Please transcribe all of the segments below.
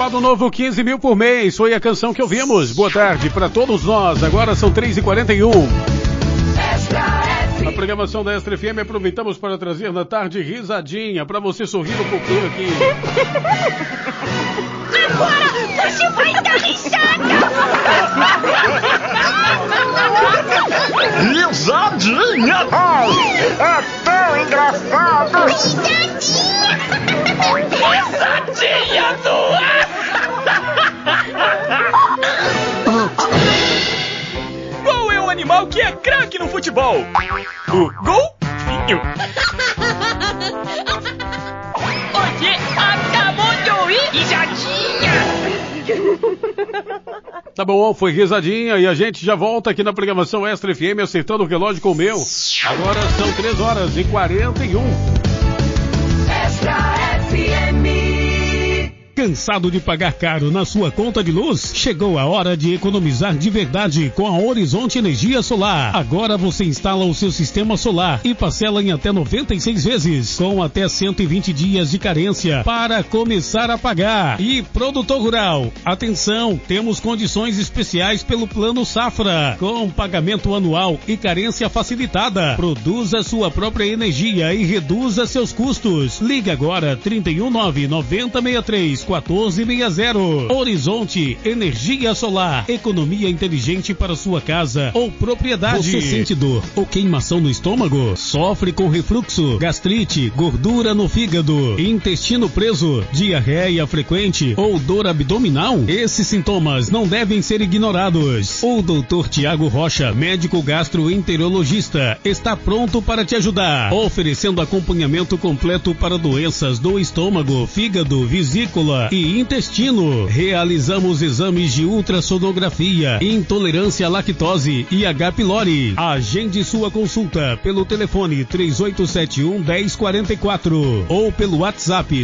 Resultado novo, 15 mil por mês. Foi a canção que ouvimos. Boa tarde para todos nós. Agora são 3h41. A programação da Extra FM aproveitamos para trazer na tarde risadinha, para você sorrir um pouquinho aqui. Agora você vai dar risada! Risadinha! É tão engraçado! Risadinha! Risadinha do ar! Qual é o animal que é craque no futebol? O golfinho! Você acabou de ouvir risadinha! Tá bom, foi risadinha e a gente já volta aqui na programação Extra FM acertando o relógio com o meu. Agora são 3h41. Extra FM. Cansado de pagar caro na sua conta de luz? Chegou a hora de economizar de verdade com a Horizonte Energia Solar. Agora você instala o seu sistema solar e parcela em até 96 vezes, com até 120 dias de carência para começar a pagar. E produtor rural, atenção, temos condições especiais pelo Plano Safra, com pagamento anual e carência facilitada. Produza sua própria energia e reduza seus custos. Ligue agora 319-9063-1460. Horizonte Energia Solar. Economia inteligente para sua casa ou propriedade. Você sente dor ou queimação no estômago? Sofre com refluxo, gastrite, gordura no fígado, intestino preso, diarreia frequente ou dor abdominal? Esses sintomas não devem ser ignorados. O Dr. Tiago Rocha, médico gastroenterologista, está pronto para te ajudar, oferecendo acompanhamento completo para doenças do estômago, fígado, vesícula e intestino. Realizamos exames de ultrassonografia, intolerância à lactose e H. pylori. Agende sua consulta pelo telefone 3871-1044 ou pelo WhatsApp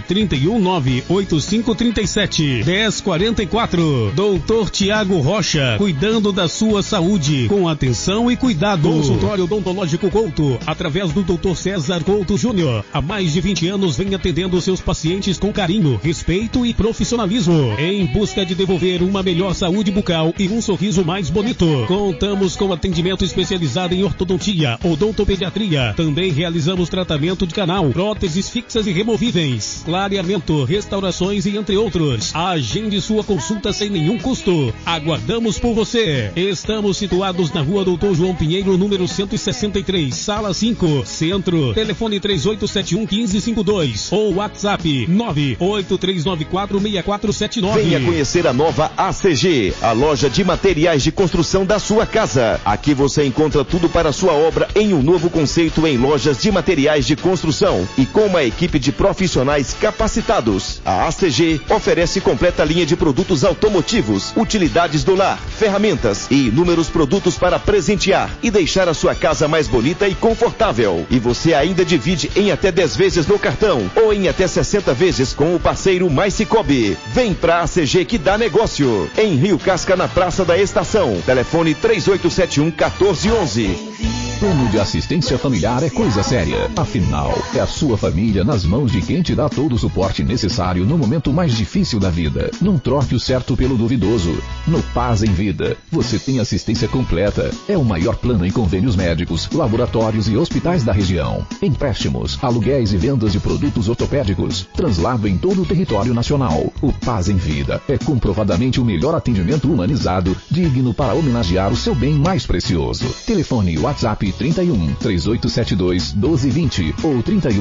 319-8537-1044. Doutor Tiago Rocha, cuidando da sua saúde com atenção e cuidado. Consultório Odontológico Couto, através do Dr. César Couto Júnior. Há mais de 20 anos vem atendendo seus pacientes com carinho, respeito e profissionalismo, em busca de devolver uma melhor saúde bucal e um sorriso mais bonito. Contamos com atendimento especializado em ortodontia, odontopediatria. Também realizamos tratamento de canal, próteses fixas e removíveis, clareamento, restaurações e entre outros. Agende sua consulta sem nenhum custo. Aguardamos por você. Estamos situados na Rua Doutor João Pinheiro, número 163, Sala 5, Centro. Telefone 3871-1552 ou WhatsApp 983946479. Venha conhecer a nova ACG, a loja de materiais de construção da sua casa. Aqui você encontra tudo para a sua obra em um novo conceito em lojas de materiais de construção e com uma equipe de profissionais capacitados. A ACG oferece completa linha de produtos automotivos, utilidades do lar, ferramentas e inúmeros produtos para presentear e deixar a sua casa mais bonita e confortável. E você ainda divide em até 10 vezes no cartão ou em até 60 vezes com o parceiro Mais Cicobi. Vem pra ACG que dá negócio. Em Rio Casca, na Praça da Estação. Telefone 3871-1411. Plano de assistência familiar é coisa séria. Afinal, é a sua família nas mãos de quem te dá todo o suporte necessário no momento mais difícil da vida. Não troque o certo pelo duvidoso. No Paz em Vida, você tem assistência completa. É o maior plano em convênios médicos, laboratórios e hospitais da região. Empréstimos, aluguéis e vendas de produtos ortopédicos. Translado em todo o território nacional. O Paz em Vida é comprovadamente o melhor atendimento humanizado, digno para homenagear o seu bem mais precioso. Telefone WhatsApp 31-3872-1220 ou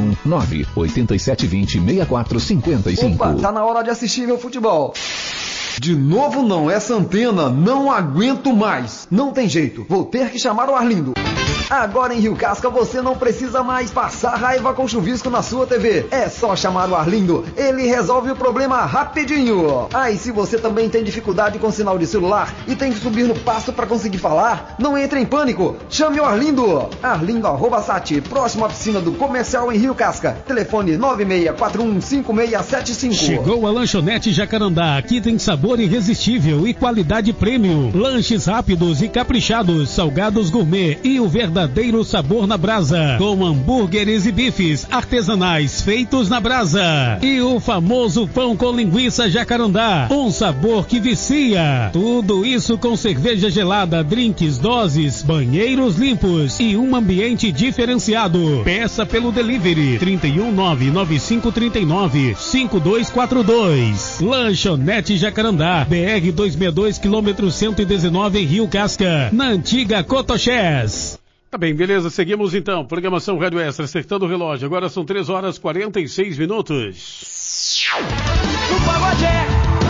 31-9-8720-6455. Opa, tá na hora de assistir meu futebol. De novo não, essa antena não aguento mais. Não tem jeito, vou ter que chamar o Arlindo. Agora em Rio Casca você não precisa mais passar raiva com chuvisco na sua TV. É só chamar o Arlindo, ele resolve o problema rapidinho. Ah, e se você também tem dificuldade com sinal de celular e tem que subir no pasto para conseguir falar, não entre em pânico, chame o Arlindo. Arlindo@sat, próxima piscina do Comercial em Rio Casca. Telefone 96415675. Chegou a Lanchonete Jacarandá, aqui tem sabor irresistível e qualidade premium. Lanches rápidos e caprichados, salgados gourmet e o verdadeiro verdadeiro sabor na brasa, com hambúrgueres e bifes artesanais feitos na brasa. E o famoso pão com linguiça jacarandá, um sabor que vicia. Tudo isso com cerveja gelada, drinks, doses, banheiros limpos e um ambiente diferenciado. Peça pelo delivery 31995395242. Lanchonete Jacarandá, BR 262, quilômetro 119 em Rio Casca, na antiga Cotoxés. Tá bem, beleza, seguimos então. Programação Rádio Extra, acertando o relógio. Agora são 3h46. No pagode é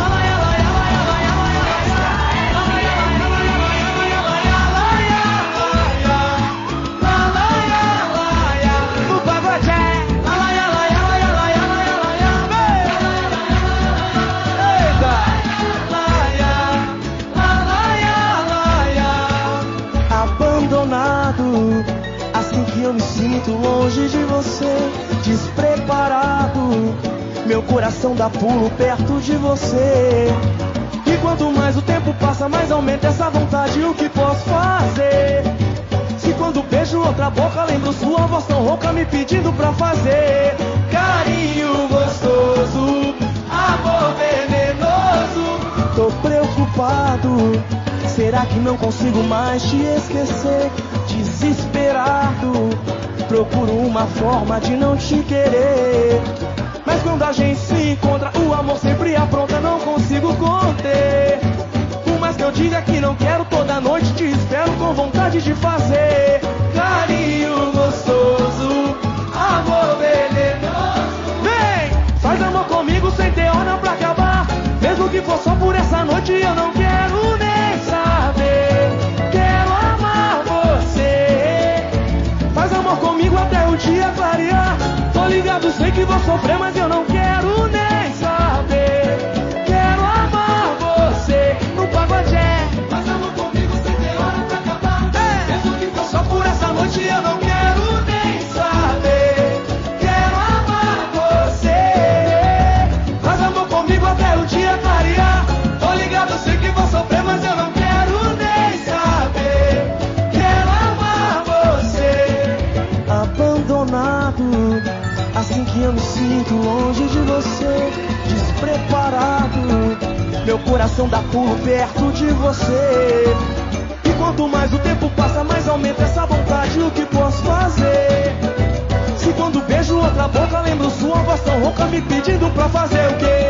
assim que eu me sinto longe de você, despreparado. Meu coração dá pulo perto de você. E quanto mais o tempo passa, mais aumenta essa vontade. O que posso fazer? Se quando beijo outra boca, lembro sua voz tão rouca me pedindo pra fazer carinho gostoso, amor venenoso. Tô preocupado, será que não consigo mais te esquecer? Desesperado, procuro uma forma de não te querer. Mas quando a gente se encontra, o amor sempre apronta, não consigo conter. Por mais que eu diga que não quero, toda noite te espero com vontade de fazer carinho gostoso, amor venenoso. Vem, faz amor comigo sem ter hora pra acabar. Mesmo que for só por essa noite, eu não quero nem saber. Quero amar você. Faz amor comigo até o dia clarear. Tô ligado, sei que vou sofrer, mas eu não quero nem saber. Quero amar você no pagodé. Faz amor comigo sem ter hora pra acabar. Mesmo que for só por essa noite, eu não quero nem saber. Quero amar você. Faz amor comigo até o dia clarear. Tô ligado, sei que vou sofrer, mas eu não quero nem saber. Quero amar você. Abandonado, assim que eu me sinto longe de você, despreparado. Meu coração dá pulo perto de você. E quanto mais o tempo passa, mais aumenta essa vontade. O que posso fazer? Se quando beijo outra boca, lembro sua voz tão rouca me pedindo pra fazer o quê?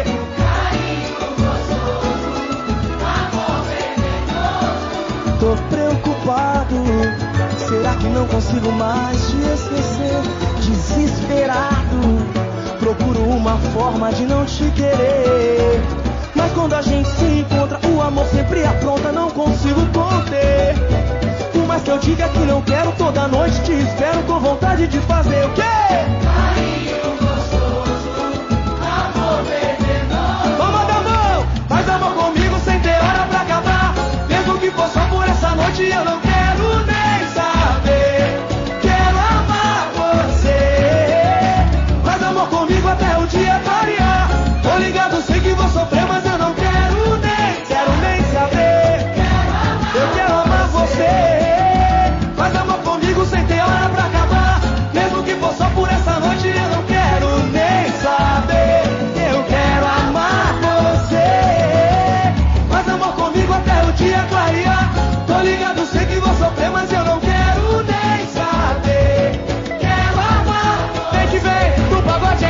Tô preocupado, será que não consigo mais te esquecer? Desesperado, procuro uma forma de não te querer. Mas quando a gente se encontra, o amor sempre apronta, não consigo conter. Por mais que eu diga que não quero, toda noite te espero com vontade de fazer o quê? Carinho gostoso, amor venenoso. Vamos dar mão, faz amor comigo sem ter hora pra acabar. Mesmo que for só por essa noite, eu não quero nem saber. Quero amar você. Faz amor comigo até o dia clarear. Tô ligado, sei que vou sofrer, mas eu não quero nem saber. Eu quero amar você. Faz amor comigo sem ter hora pra acabar. Mesmo que for só por essa noite, eu não quero nem saber. Eu quero amar você. Faz amor comigo até o dia clarear. Tô ligado, sei que vou sofrer, mas eu não quero nem saber. Quero amar. Vem que vem do pagode.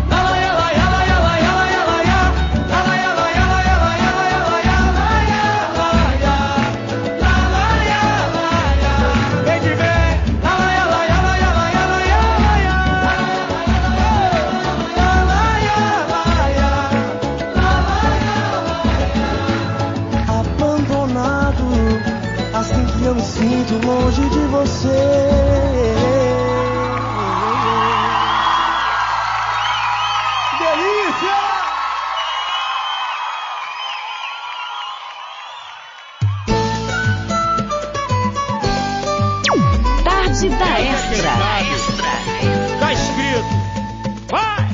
Abandonado, assim que eu me sinto longe de você. Delícia! Tarde da Extra. Tá escrito. Vai!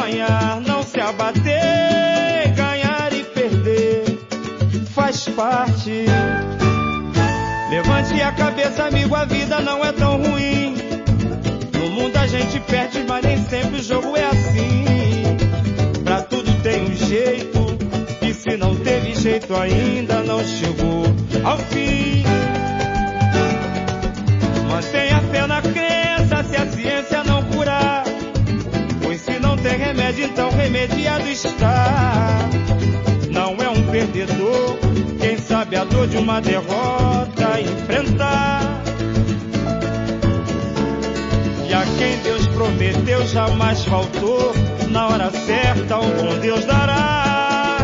apanhar, não se abater, ganhar e perder faz parte. Levante a cabeça, amigo, a vida não é tão ruim. No mundo a gente perde, mas nem sempre o jogo é assim. Pra tudo tem um jeito, e se não teve jeito ainda, não chegou ao fim. Mantenha fé na crença, se a ciência não curar, pois se não tem remédio, então remediado está. Não é um perdedor quem sabe a dor de uma derrota enfrentar. E a quem Deus prometeu jamais faltou, na hora certa o bom Deus dará.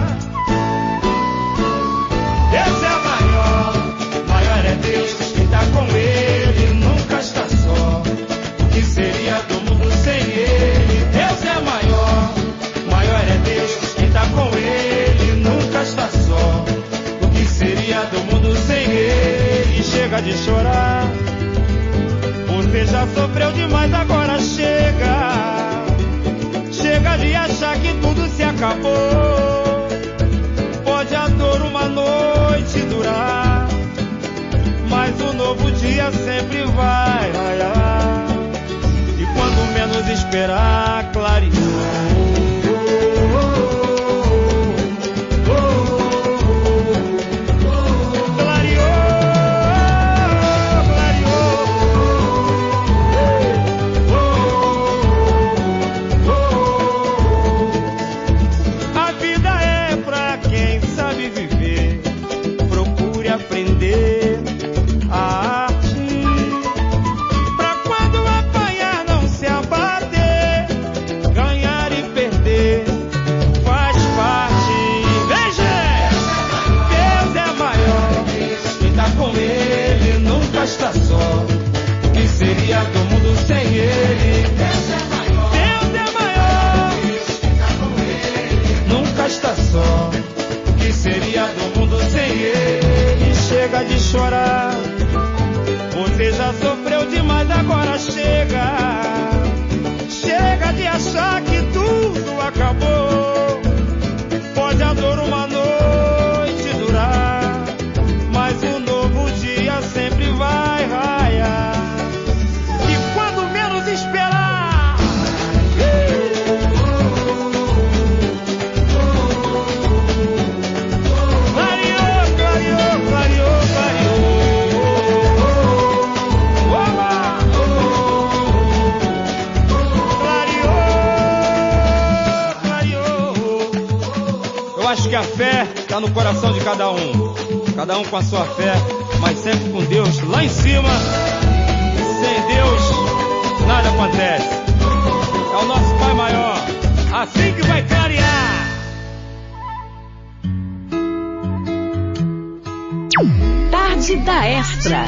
Deus é maior, maior é Deus, quem tá com Ele nunca está só. O que seria do mundo sem Ele? Deus é maior, maior é Deus, quem tá com Ele nunca está só. O que seria do mundo sem Ele? Chega de chorar, você já sofreu demais, agora chega. Chega de achar que tudo se acabou. Pode a dor uma noite durar, mas o novo dia sempre vai raiar. E quando menos esperar, clareou. De chorar, você já sofreu demais, agora chega. Chega de achar que tudo acabou. Pode a dor uma noite durar, mas o novo dia sempre vai raiar. E quando menos esperar, clareou, clareou, clareou. Acho que a fé está no coração de cada um com a sua fé, mas sempre com Deus lá em cima. Sem Deus nada acontece. É o nosso Pai maior, assim que vai clarear. Tarde da Extra.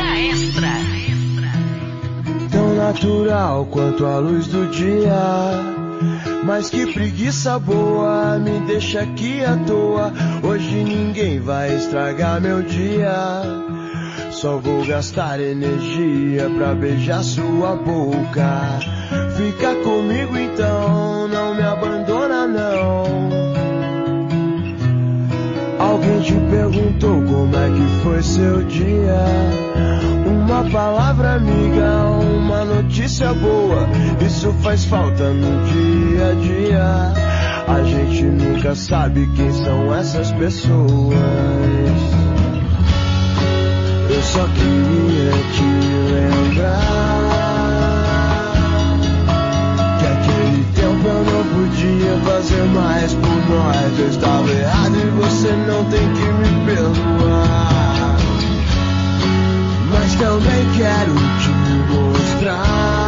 Tão natural quanto a luz do dia, mas que preguiça boa, me deixa aqui à toa. Hoje ninguém vai estragar meu dia, só vou gastar energia pra beijar sua boca. Fica comigo então, não me abandona não. Alguém te perguntou como é que foi seu dia? Uma palavra amiga, uma notícia boa, isso faz falta no dia a dia. A gente nunca sabe quem são essas pessoas. Eu só queria te lembrar que aquele tempo eu não podia fazer mais por nós. Eu estava errado e você não tem que me perdoar, mas também quero te mostrar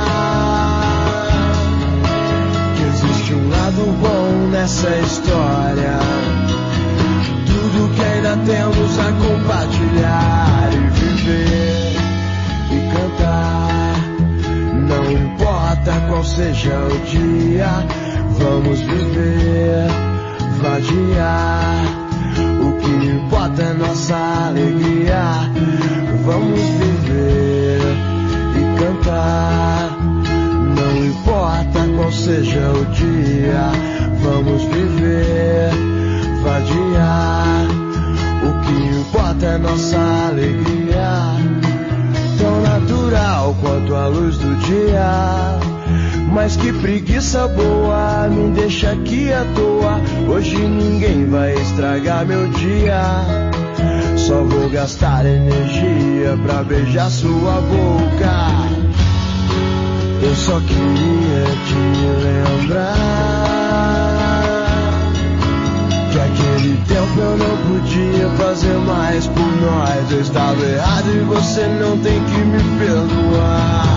que existe um lado bom nessa história. Tudo que ainda temos a compartilhar e viver e cantar. Não importa qual seja o dia, vamos viver, vadiar. O que importa é nossa alegria. Vamos viver e cantar. Não importa qual seja o dia, vamos viver, vadiar. O que importa é nossa alegria, tão natural quanto a luz do dia. Mas que preguiça boa, me deixa aqui à toa. Hoje ninguém vai estragar meu dia. Só vou gastar energia pra beijar sua boca. Eu só queria te lembrar que aquele tempo eu não podia fazer mais por nós. Eu estava errado e você não tem que me perdoar.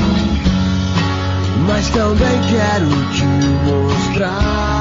Mas também quero te mostrar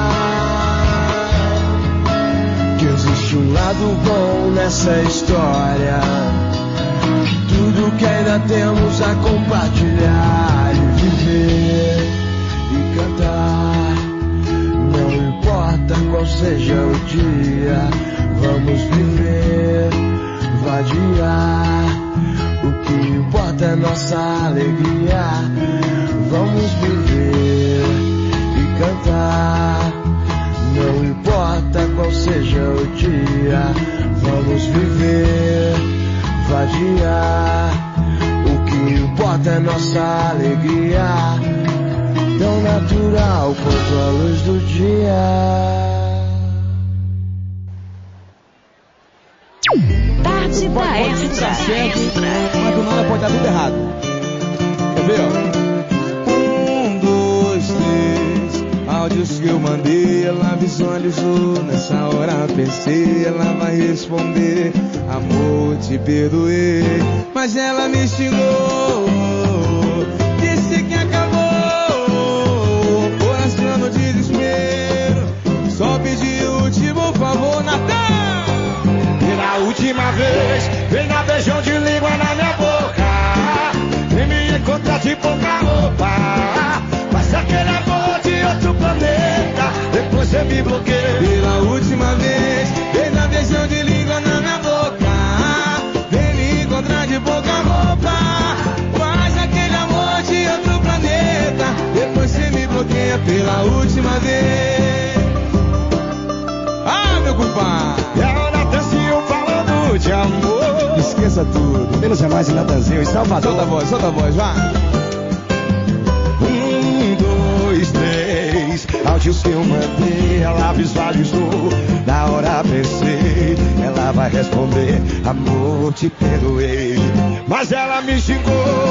que existe um lado bom nessa história. Tudo que ainda temos a compartilhar e viver e cantar. Não importa qual seja o dia, vamos viver, vadiar. O que importa é nossa alegria. Vamos viver e cantar. Não importa qual seja o dia, vamos viver, vadiar. O que importa é nossa alegria, tão natural quanto a luz do dia. Tarde da Extra. Mas do nada pode dar tudo errado. Quer ver, ó? Áudios que eu mandei, ela visualizou. Nessa hora pensei, ela vai responder: amor, te perdoei. Mas ela me xingou, disse que acabou. Coração no desespero, só pedi o último favor, Natan. Pela última vez, vem dar beijão de língua na minha boca. Vem me encontrar de pouca roupa. Faz aquele amor de outro planeta, depois você me bloqueia. Pela última vez, vem dar beijão de língua na minha boca. Vem me encontrar de pouca roupa. Faz aquele amor de outro planeta, depois você me bloqueia. Pela última vez. Ah, meu compadre! E a Natanzinho falando de amor. Esqueça tudo, menos é mais em Natanzinho e Salvador. Solta a voz, vai! 1, 2, 3, áudios que eu mandei, ela visualizou. Na hora pensei, ela vai responder: amor, te perdoei. Mas ela me xingou,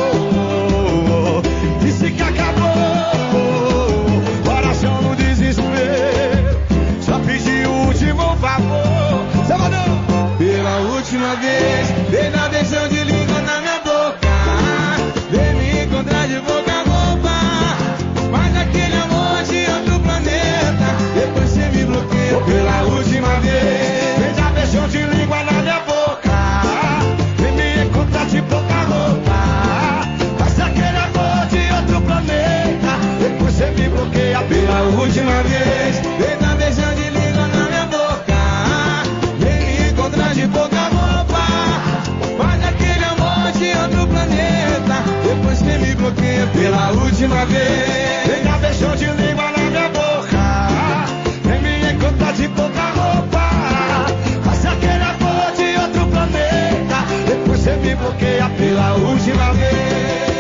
disse que acabou. Coração no desespero, só pedi o último favor. Salvador! Pela última vez, vem dar beijão de língua na minha boca. Vem me encontrar de boca a boca. Faz aquele amor de outro planeta, depois você me bloqueia. Pela última vez, vem dar beijão de língua na minha boca. Vem me encontrar de pouca roupa. Faz aquele amor de outro planeta, depois você me bloqueia. Pela última vez, vem dar beijão de língua na minha boca. Vem me encontrar de pouca roupa. Faz aquele amor de outro planeta, depois você me bloqueia. Pela última vez, vem dar beijão de língua na minha boca. Vem me encontrar de pouca roupa. Faz aquele amor de outro planeta, depois você me bloqueia. Pela última vez.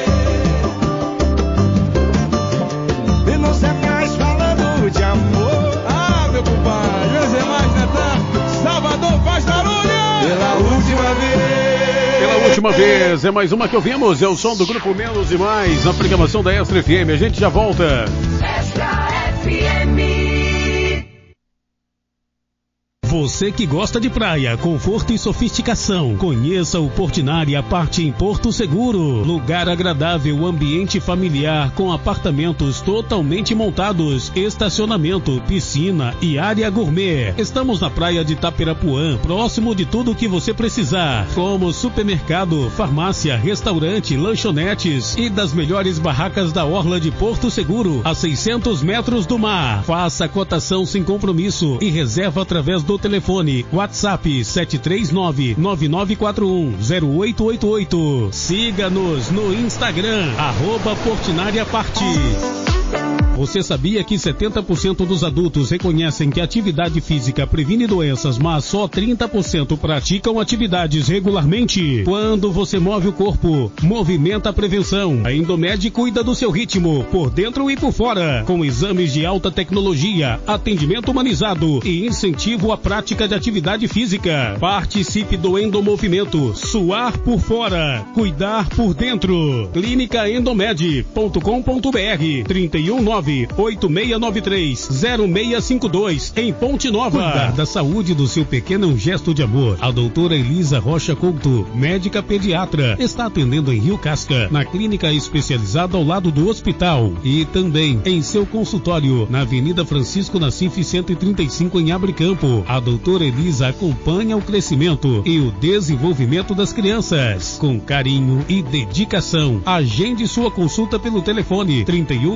E não sei mais falando de amor. Ah, meu compadre, menos é mais, Natan. Salvador, faz barulho! Pela última vez. Pela última vez, é mais uma que ouvimos. É o som do grupo Menos e Mais, na programação da Extra FM. A gente já volta. Extra FM. Você que gosta de praia, conforto e sofisticação, conheça o Portinari Aparte em Porto Seguro. Lugar agradável, ambiente familiar com apartamentos totalmente montados, estacionamento, piscina e área gourmet. Estamos na praia de Tapirapuã, próximo de tudo o que você precisar, como supermercado, farmácia, restaurante, lanchonetes e das melhores barracas da orla de Porto Seguro, a 600 metros do mar. Faça a cotação sem compromisso e reserva através do telefone WhatsApp 739-9941-0888. Siga-nos no Instagram, @Portinari Aparte. Você sabia que 70% dos adultos reconhecem que a atividade física previne doenças, mas só 30% praticam atividades regularmente? Quando você move o corpo, movimenta a prevenção. A Indomed cuida do seu ritmo, por dentro e por fora, com exames de alta tecnologia, atendimento humanizado e incentivo à prática de atividade física. Participe do Endomovimento. Suar por fora, cuidar por dentro. Clínicaendomed.com.br 319-8693-0652 em Ponte Nova. Cuidar da saúde do seu pequeno é um gesto de amor. A doutora Elisa Rocha Couto, médica pediatra, está atendendo em Rio Casca, na clínica especializada ao lado do hospital, e também em seu consultório na Avenida Francisco Nassif 135 em Abricampo. A doutora Elisa acompanha o crescimento e o desenvolvimento das crianças com carinho e dedicação. Agende sua consulta pelo telefone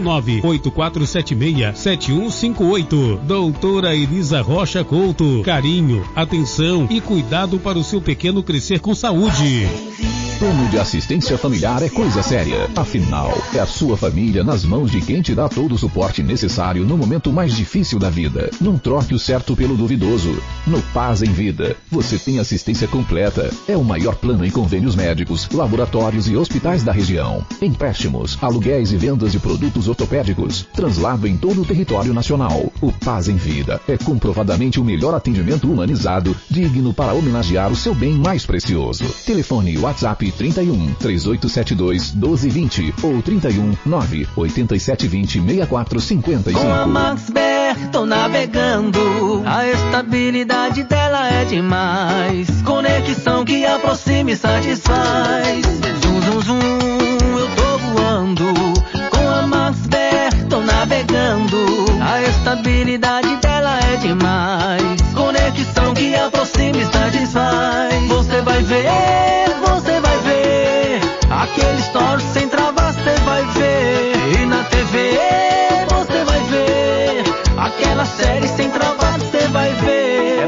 319-8476-7158. Doutora Elisa Rocha Couto, carinho, atenção e cuidado para o seu pequeno crescer com saúde. Plano de assistência familiar é coisa séria. Afinal, é a sua família nas mãos de quem te dá todo o suporte necessário no momento mais difícil da vida. Não troque o certo pelo duvidoso. No Paz em Vida, você tem assistência completa. É o maior plano em convênios médicos, laboratórios e hospitais da região. Empréstimos, aluguéis e vendas de produtos ortopédicos. Translado em todo o território nacional. O Paz em Vida é comprovadamente o melhor atendimento humanizado, digno para homenagear o seu bem mais precioso. Telefone WhatsApp 31 3872 1220 ou 31 98720 6455. Com a Maxbert tô navegando, a estabilidade dela é demais. Conexão que aproxima e satisfaz. Zum, zum, zum, eu tô voando. Com a Maxbert tô navegando, a estabilidade dela é demais. Conexão que aproxima e satisfaz. Você vai ver, você vai ver aquele story sem travar, você vai ver. E na TV você vai ver aquela série sem travar, você vai ver. É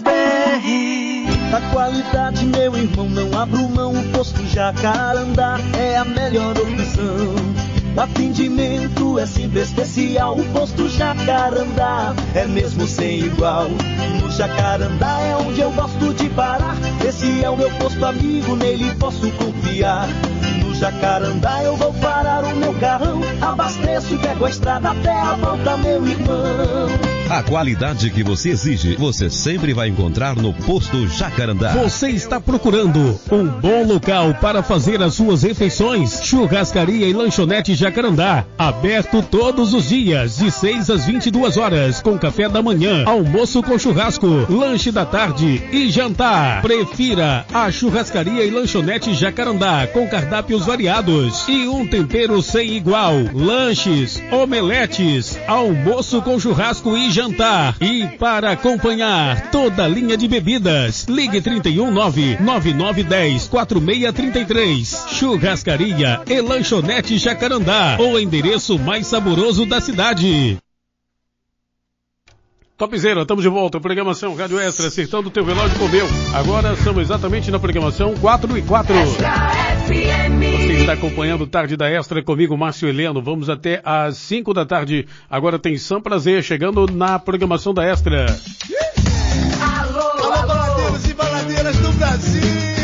Maxbert. Da qualidade, meu irmão, não abro mão. O posto Jacarandá é a melhor opção. O atendimento é simples, especial. O posto Jacarandá é mesmo sem igual. No Jacarandá é onde eu gosto de parar. Esse é o meu posto amigo, nele posso confiar. No Jacarandá eu vou parar o meu carrão. Abasteço e pego a estrada até a volta, meu irmão. A qualidade que você exige, você sempre vai encontrar no Posto Jacarandá. Você está procurando um bom local para fazer as suas refeições? Churrascaria e Lanchonete Jacarandá, aberto todos os dias, de 6 às 22 horas, com café da manhã, almoço com churrasco, lanche da tarde e jantar. Prefira a Churrascaria e Lanchonete Jacarandá, com cardápios variados e um tempero sem igual. Lanches, omeletes, almoço com churrasco e jantar. E para acompanhar toda a linha de bebidas, ligue 319-9910-4633. Churrascaria e Lanchonete Jacarandá, o endereço mais saboroso da cidade. Topzera, estamos de volta. Programação Rádio Extra, acertando o teu relógio com o meu. Agora estamos exatamente na programação 4:04. Você está acompanhando Tarde da Extra comigo, Márcio Heleno. Vamos até às 5 da tarde. Agora tem São Prazer chegando na programação da Extra. Alô, baladeiros e baladeiras do Brasil.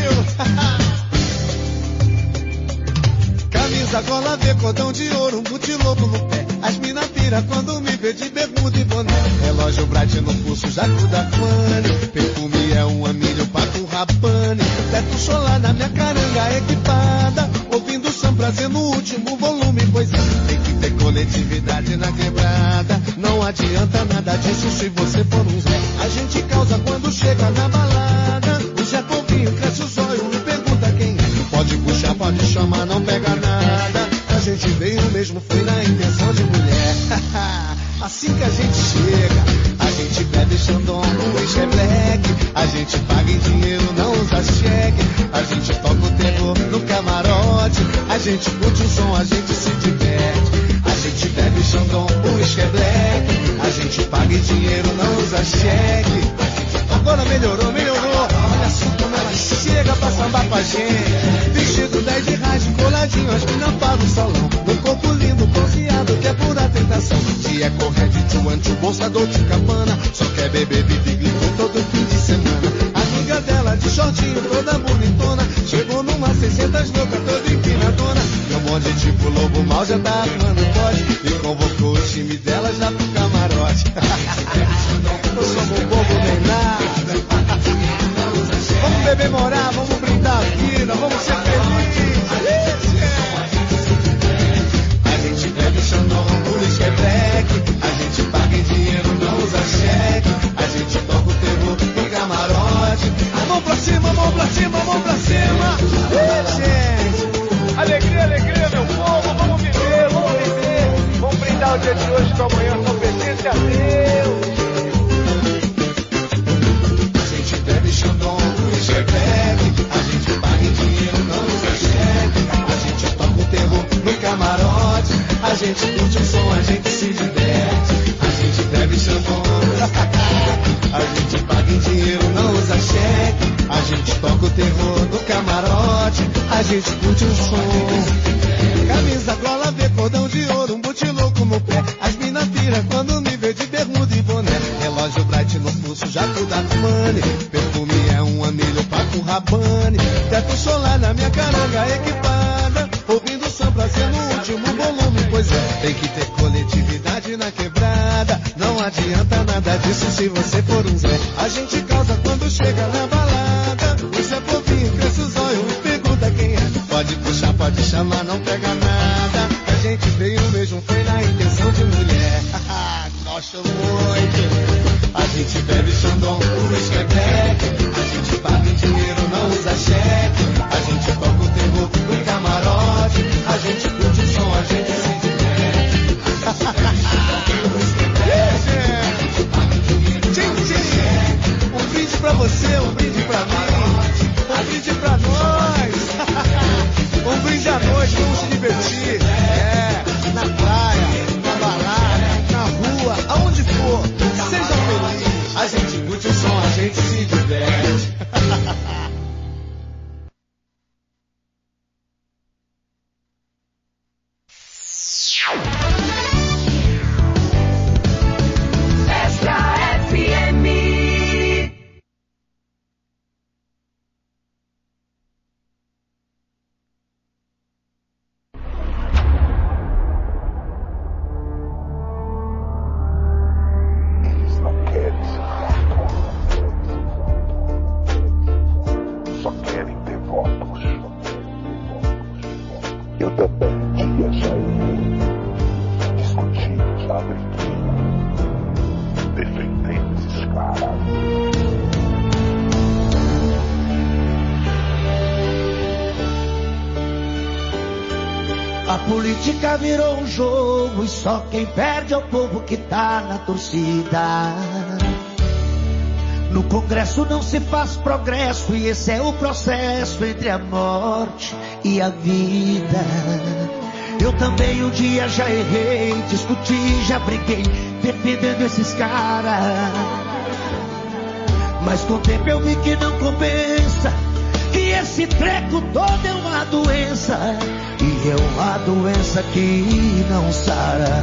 Camisa, gola, V, cordão de ouro, multiloco no pé. As mina pira quando me vê de bermuda e boné. Relógio Bright no pulso, jaco da Fanny. Perfume é um amilho, pato rapane. Teto solar na minha caranga equipada. Ouvindo São Prazer no último volume. Pois é, tem que ter coletividade na quebrada. Não adianta nada disso se você for um Zé. A gente causa quando chega na balada. O Zé Povinho cresce o zóio e pergunta quem é. Pode puxar, pode chamar, não pega nada. A gente veio mesmo, foi na intenção de mulher. Assim que a gente chega, a gente bebe Xandão, o uísque é black. A gente paga em dinheiro, não usa cheque. A gente toca o terror no camarote. A gente curte o som, a gente se diverte. A gente bebe Xandão, o uísque é black. A gente paga em dinheiro, não usa cheque. Agora melhorou, melhorou. Olha só como ela chega pra sambar com a gente. Vestido 10 de rádio, coladinho, as minas para o salão. No corpo lindo, bronzeado, que é pura tentação. Guante, bolsa, Dolce & Gabbana. Só quer beber Vitiglicol todo fim de semana. Amiga dela de shortinho, toda bonitona. Chegou numa 600 louca, toda empinadona. Meu bonde tipo lobo mal já tá armando pote. E convocou o time dela já pro camarote. Não somos bobo nem nada. Vamos beber, morar, vamos brindar a vida, vamos ser felizes. A gente bebe Xandão, Police é black. A gente paga em dinheiro, não usa cheque. A gente toca o terror em camarote. Mão pra cima, mão pra cima, mão pra cima. Gente, alegria, alegria, meu povo. Vamos viver, vamos viver. Vamos brindar o dia de hoje com amanhã, só pertence a Deus. A gente bebe Xandão, Police é black. A gente paga em dinheiro, não usa cheque. A gente toca o terror no camarote. A gente curte o som, a gente se diverte. A gente bebe Xandão. A gente paga em dinheiro, não usa cheque. A gente toca o terror no camarote. A gente curte o som. Camisa, gola, vê, cordão de ouro, um bote louco no pé. As mina pira quando me vê de bermuda e boné. Relógio bright no pulso, jaco da Armani. Perfume é um anilho, papo Rabanne. Teto solar na minha caranga equipada. Ouvindo samba sendo o último volume. Pois é, tem que ter coletividade na quebrada. Não adianta nada disso se você for um Zé. A gente causa quando chega na balada. Isso é bobinho, cresce os olhos e pergunta quem é. Pode puxar, pode chamar, não pega nada. A gente veio mesmo, foi na intenção de mulher. Gosto muito. A gente bebe Xandão, o whisky é black. A gente paga em dinheiro, não usa cheque. A gente toca o terror no camarote. A gente curte o som, a gente se diverte. A gente bebe Xandão, o whisky é black. Um brinde pra você, um brinde pra mim. Um brinde pra nós. Um brinde à noite, vamos se divertir. Na praia, na balada, na rua, aonde for, seja feliz. A gente curte o som, a gente se diverte. A política virou um jogo e só quem perde é o povo que tá na torcida. No Congresso não se faz progresso e esse é o processo entre a morte e a vida. Eu também um dia já errei, discuti, já briguei, defendendo esses caras. Mas com o tempo eu vi que não compensa, que esse treco todo é uma doença. E é uma doença que não sara.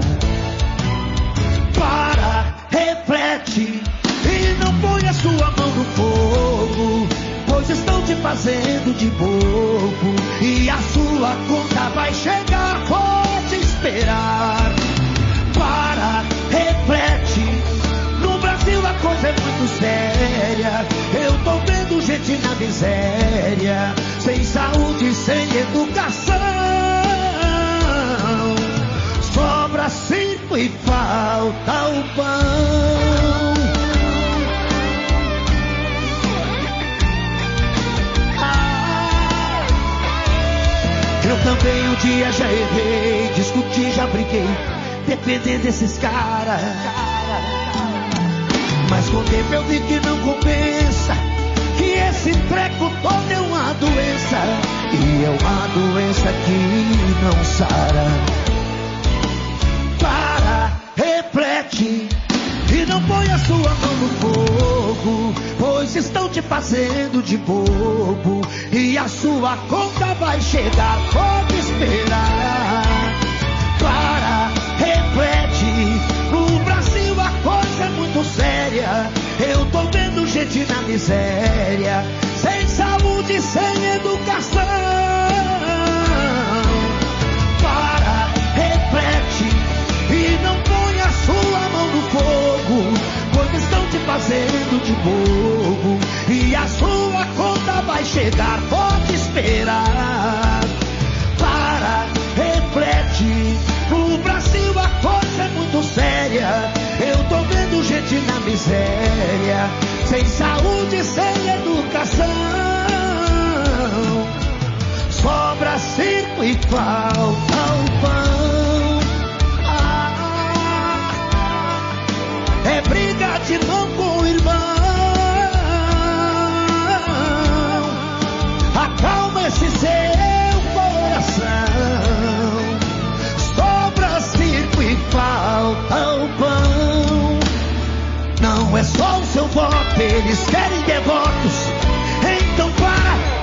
Para, reflete e não põe a sua mão no fogo, pois estão te fazendo de bobo. E a sua conta vai chegar, pode esperar. Para, reflete. No Brasil a coisa é muito séria. Eu tô vendo gente na miséria, sem saúde, sem educação. Sobra circo e falta o pão. Eu também um dia já errei, discuti, já briguei, defendendo esses caras. Mas com o tempo eu vi que não compensa, que esse treco todo é uma doença. E é uma doença que não sara. Para, reflete e não põe a sua mão no fogo, pois estão te fazendo de bobo. E a sua conta vai chegar, pode esperar. Para, reflete. No Brasil Sem saúde, sem educação, sobra circo e falta o pão. É briga de irmão com irmão. Acalma esse seu coração. Sobra circo e falta o pão. Não é só o seu voto, eles querem devotos. Então para.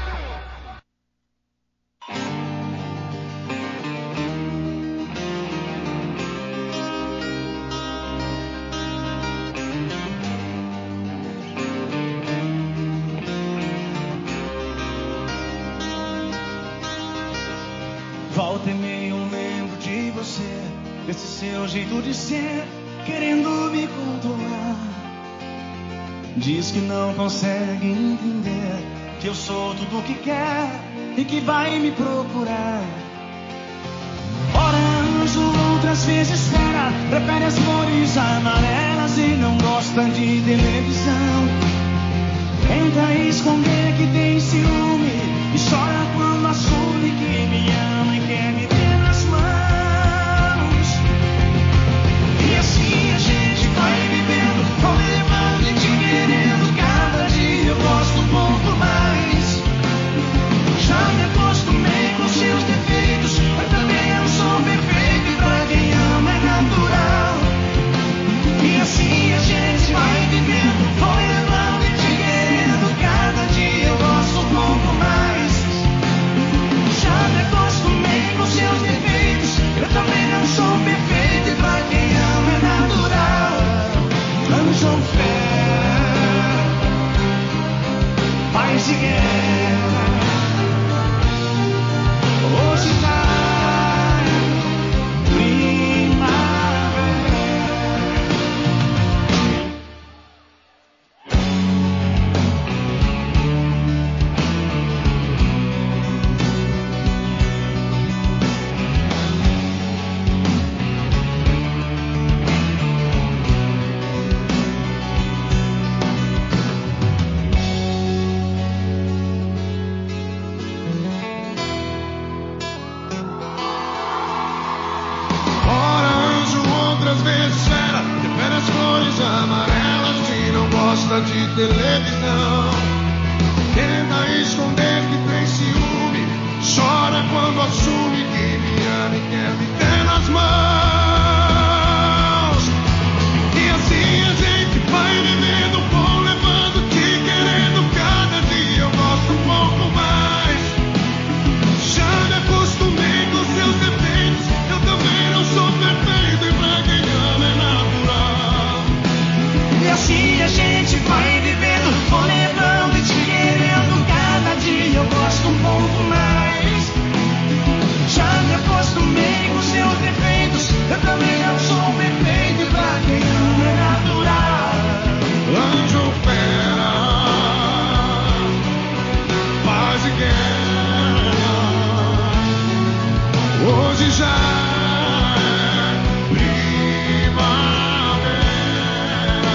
Volta e meia eu lembro de você, desse seu jeito de ser, querendo me controlar. Diz que não consegue entender que eu sou tudo o que quer e que vai me procurar. Ora anjo, outras vezes fera, prefere as cores amarelas e não gosta de televisão. Tenta esconder que tem ciúme e chora quando assume que me ama e quer me ter nas mãos. E assim a gente vai vivendo, vou levando e te querendo. Cada dia eu gosto um pouco mais. Já me acostumei com seus defeitos, mas também eu sou perfeito e pra quem ama é natural. E assim a gente vai vivendo, vou levando e te querendo. Cada dia eu gosto um pouco mais. Já me acostumei com seus defeitos, eu também não sou perfeito e pra quem ama é natural. Anjo ou fera, paz e guerra, hoje vai primavera. Ora anjo, outras vezes fera, prefere as cores amarelas e não gosta de televisão. Tenta esconder que tem ciúme, chora quando assume que me ama e quer me ter nas mãos. E assim a gente vai vivendo, vou levando, te querendo. Cada dia eu gosto um pouco mais. Já me acostumei com seus defeitos, eu também não sou perfeito e pra quem ama é natural. E assim a gente vai vivendo, vou levando e te querendo. Cada dia eu gosto um pouco mais. Já me acostumei com seus defeitos, eu também não sou perfeito e pra quem ama é natural. Anjo ou fera, paz e guerra, hoje já é primavera.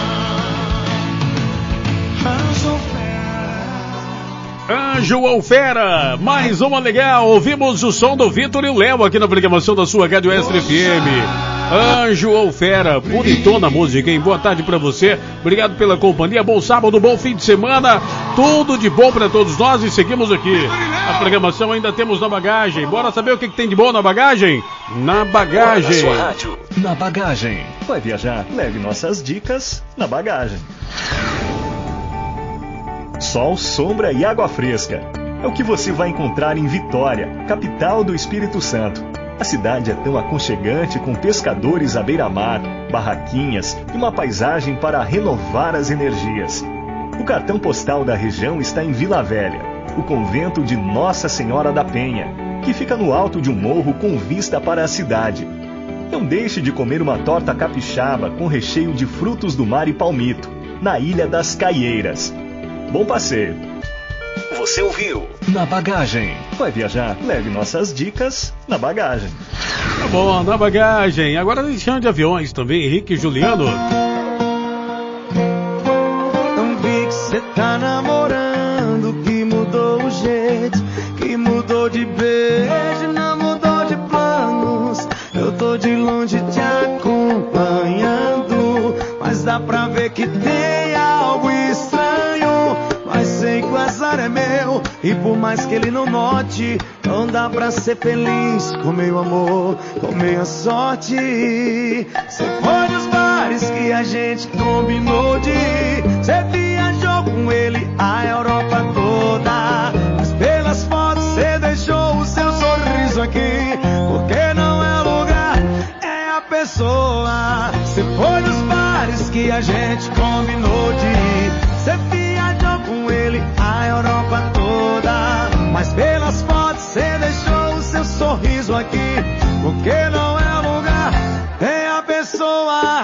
Anjo ou fera, Anjo ou fera, mais uma legal. Ouvimos o som do Vitor e o Léo aqui na programação da sua Rádio Extra FM. Anjo ou fera, bonitona música, hein? Boa tarde pra você, obrigado pela companhia, bom sábado, bom fim de semana, tudo de bom pra todos nós e seguimos aqui. A programação ainda temos na bagagem, bora saber o que tem de bom na bagagem? Na bagagem. Na sua rádio, na bagagem. Vai viajar? Leve nossas dicas na bagagem. Sol, sombra e água fresca. É o que você vai encontrar em Vitória, capital do Espírito Santo. A cidade é tão aconchegante, com pescadores à beira-mar, barraquinhas e uma paisagem para renovar as energias. O cartão postal da região está em Vila Velha, o convento de Nossa Senhora da Penha, que fica no alto de um morro com vista para a cidade. Não deixe de comer uma torta capixaba com recheio de frutos do mar e palmito, na Ilha das Caieiras. Bom passeio! Você ouviu Na Bagagem. Vai viajar? Leve nossas dicas na bagagem. Tá bom, na bagagem. Agora deixando de aviões também, Henrique e Juliano. tá namorando, que mudou o jeito, que mudou de beijo, não mudou de planos. Eu tô de longe te acompanhando, mas dá pra ver que tem algo estranho. Mas sei que o azar é meu, e por mais que ele não note, não dá pra ser feliz com meu amor, com minha sorte. Cê foi nos bares que a gente combinou de ir, cê viajou com ele a Europa toda, mas pelas fotos cê deixou o seu sorriso aqui, porque não é o lugar, é a pessoa. Cê foi nos bares que a gente combinou de ir, cê viajou com ele a Europa toda, mas pelas fotos cê deixou o seu sorriso aqui, porque não é o lugar, é a pessoa.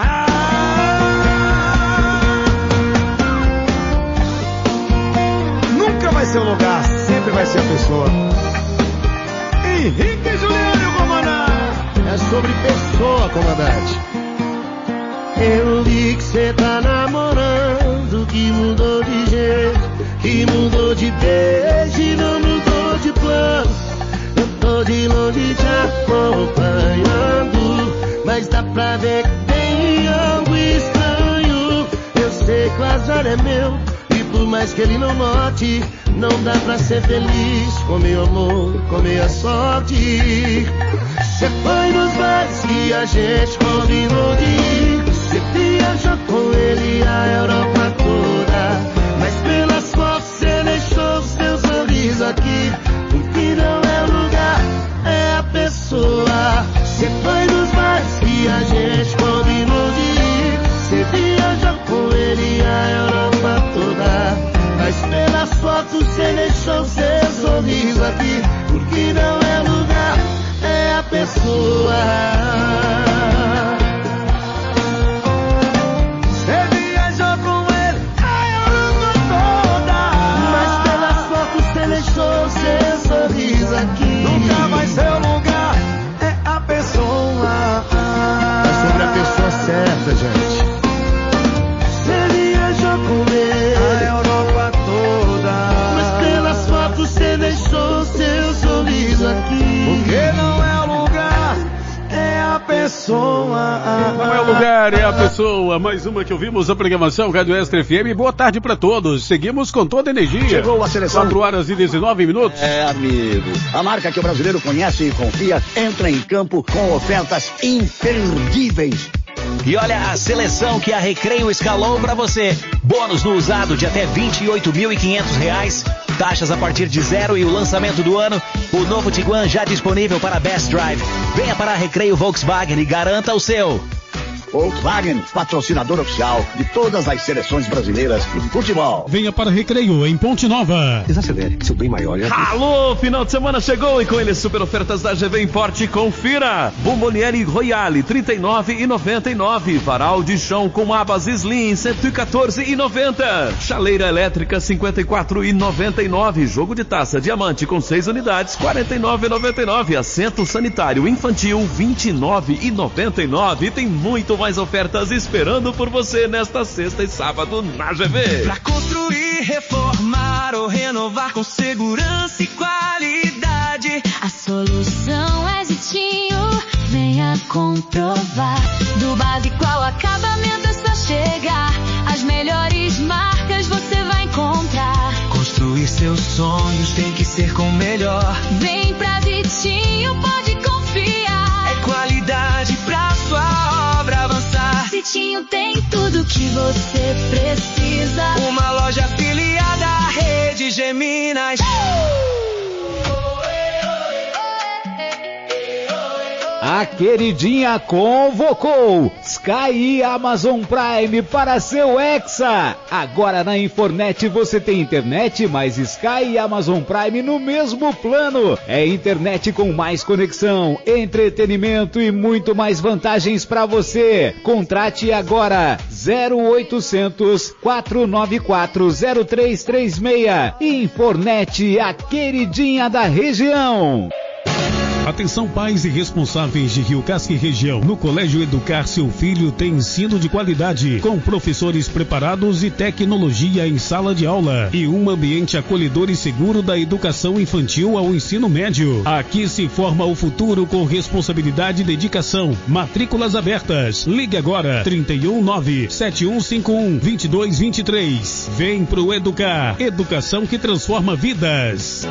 Nunca vai ser o lugar, sempre vai ser a pessoa. Henrique Juliano, comandante. É sobre pessoa, comandante. Eu vi que cê tá namorando, que mudou de jeito, que mudou de beijo e não mudou de plano. Eu tô de longe te acompanhando, mas dá pra ver que tem algo estranho. Eu sei que o azar é meu, e por mais que ele não note, não dá pra ser feliz com meu amor, com minha sorte. Cê foi nos bares que a gente combinou de ir, cê viajou com ele a Europa toda, mas pelas fotos cê deixou o seu sorriso aqui, porque não é o lugar, é a pessoa. Cê foi nos bares que a gente combinou de ir, cê viajou com ele a Europa toda, mas pelas fotos cê deixou o seu sorriso aqui, porque não é o lugar, é a pessoa. Nunca vai ser o lugar, é a pessoa. É sobre a pessoa certa, gente. Você viajou com ele a Europa toda, mas pelas fotos você deixou seu sorriso aqui, porque não é o lugar, é a pessoa. Não é o lugar, é a pessoa. Mais uma que ouvimos a programação Rádio Extra FM. Boa tarde pra todos. Seguimos com toda a energia. Chegou a seleção. 4h19. É, amigo. A marca que o brasileiro conhece e confia entra em campo com ofertas imperdíveis. E olha a seleção que a Recreio escalou pra você. Bônus no usado de até R$28.500. Taxas a partir de 0 e o lançamento do ano. O novo Tiguan já disponível para Best Drive. Venha para a Recreio Volkswagen e garanta o seu. Volkswagen, patrocinador oficial de todas as seleções brasileiras de futebol. Venha para Recreio em Ponte Nova. Desacelere, seu bem maior. Alô, final de semana chegou e com ele super ofertas da GV Import. Confira. Bomboniere Royale, R$39,99. Varal de chão com abas Slim, R$114,90. Chaleira elétrica, R$54,99. Jogo de taça diamante com 6 unidades, R$49,99. Assento sanitário infantil, R$29,99. E tem muito mais ofertas esperando por você nesta sexta e sábado na GV. Pra construir, reformar ou renovar com segurança e qualidade, a solução é Zitinho, venha comprovar. Do básico ao acabamento é só chegar, as melhores marcas você vai encontrar. Construir seus sonhos tem que ser com o melhor. Vem pra Zitinho, pode confiar. É qualidade pra sua obra avançar. Zitinho tem tudo que você precisa. Uma loja afiliada à rede Geminas. A queridinha convocou Sky e Amazon Prime para seu Hexa. Agora na Infornet você tem internet mais Sky e Amazon Prime no mesmo plano. É internet com mais conexão, entretenimento e muito mais vantagens para você. Contrate agora 0800 494 0336. Infornet, a queridinha da região. Atenção pais e responsáveis de Rio Casca e região. No Colégio Educar seu filho tem ensino de qualidade, com professores preparados e tecnologia em sala de aula e um ambiente acolhedor e seguro da educação infantil ao ensino médio. Aqui se forma o futuro com responsabilidade e dedicação. Matrículas abertas. Ligue agora 319-7151-2223. Vem pro Educar. Educação que transforma vidas.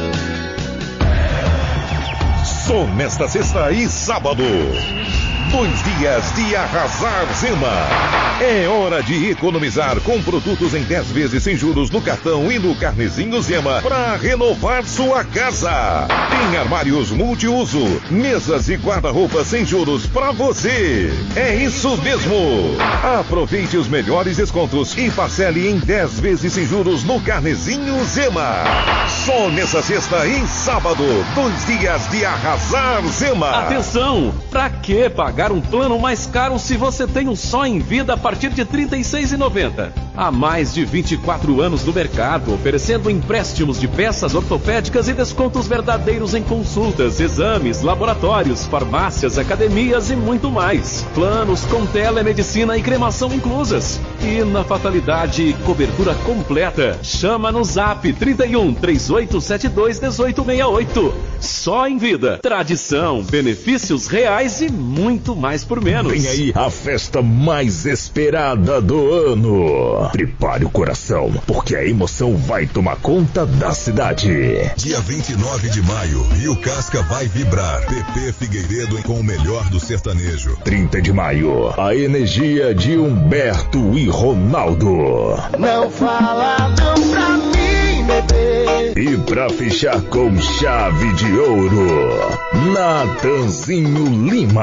Só nesta sexta e sábado. 2 dias de arrasar Zema. É hora de economizar com produtos em 10 vezes sem juros no cartão e no carnezinho Zema para renovar sua casa. Tem armários multiuso, mesas e guarda-roupas sem juros para você. É isso mesmo. Aproveite os melhores descontos e parcele em 10 vezes sem juros no carnezinho Zema. Só nessa sexta e sábado, 2 dias de arrasar Zema. Atenção! Pra que pagar um plano mais caro se você tem um só em vida a partir de R$ 36,90? Há mais de 24 anos no mercado, oferecendo empréstimos de peças ortopédicas e descontos verdadeiros em consultas, exames, laboratórios, farmácias, academias e muito mais. Planos com telemedicina e cremação inclusas. E na fatalidade, cobertura completa. Chama no Zap 31 3872 1868. Só em vida. Tradição, benefícios reais e muito mais por menos. Vem aí a festa mais esperada do ano. Prepare o coração, porque a emoção vai tomar conta da cidade. Dia 29 de maio, Rio Casca vai vibrar. PP Figueiredo com o melhor do sertanejo. 30 de maio, a energia de Humberto e Ronaldo. Não fala não pra mim, bebê. E pra fechar com chave de ouro, Natanzinho Lima.